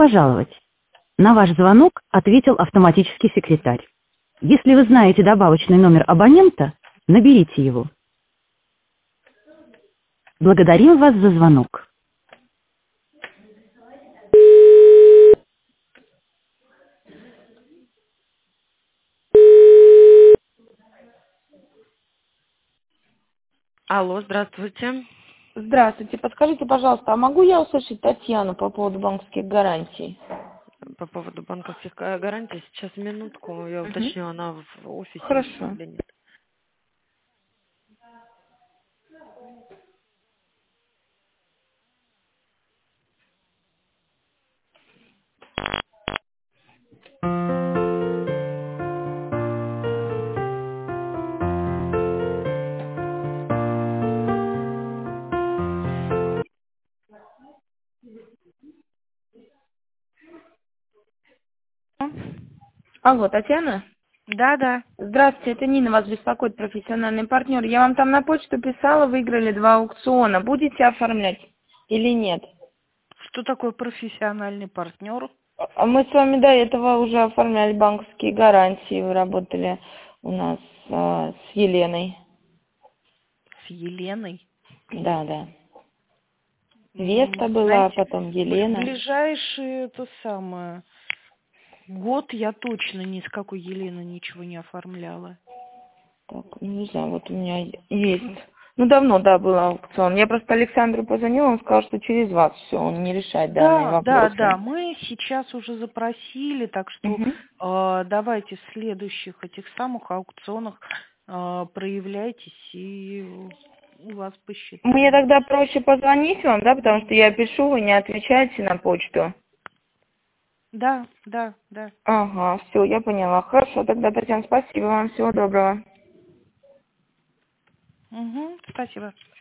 Пожаловать. На ваш звонок ответил автоматический секретарь. Если вы знаете добавочный номер абонента, наберите его. Благодарим вас за звонок. Алло, здравствуйте. Здравствуйте. Подскажите, пожалуйста, а могу я услышать Татьяну по поводу банковских гарантий? По поводу банковских гарантий, сейчас минутку, я Мгм. уточню, она в офисе Хорошо. или нет. Алло, Татьяна? Да, да. Здравствуйте, это Нина, вас беспокоит профессиональный партнер. Я вам там на почту писала, выиграли 2 аукциона. Будете оформлять или нет? Что такое профессиональный партнер? А мы с вами до этого уже оформляли банковские гарантии. Вы работали у нас с Еленой. С Еленой? Да, да. Веста была, Знаете, потом Елена. ближайший это самое год я точно ни с какой Елены ничего не оформляла. Так, ну, не знаю, вот у меня есть. Ну, давно, да, был аукцион. Я просто Александру позвонила, он сказал, что через вас все, он не решает данные Да, да, вопросы. да, мы сейчас уже запросили, так что Мгм. давайте в следующих этих самых аукционах проявляйтесь и у вас Мне посчитаем. тогда проще позвонить вам, да, потому что я пишу, вы не отвечаете на почту. Да, да, да. Ага, все, я поняла. Хорошо, тогда, Татьяна, спасибо вам, всего доброго. Угу, спасибо.